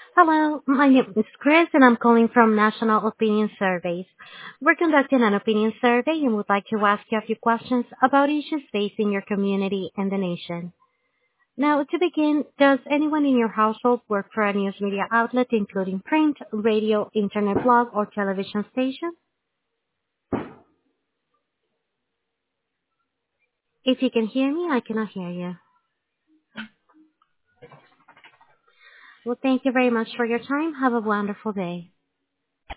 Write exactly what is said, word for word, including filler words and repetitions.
Hello, my name is Chris and I'm calling from National Opinion Surveys. We're conducting an opinion survey and would like to ask you a few questions about issues facing your community and the nation. Now, to begin, does anyone in your household work for a news media outlet including print, radio, internet blog, or television station? If you can hear me, I cannot hear you. Well, thank you very much for your time. Have a wonderful day.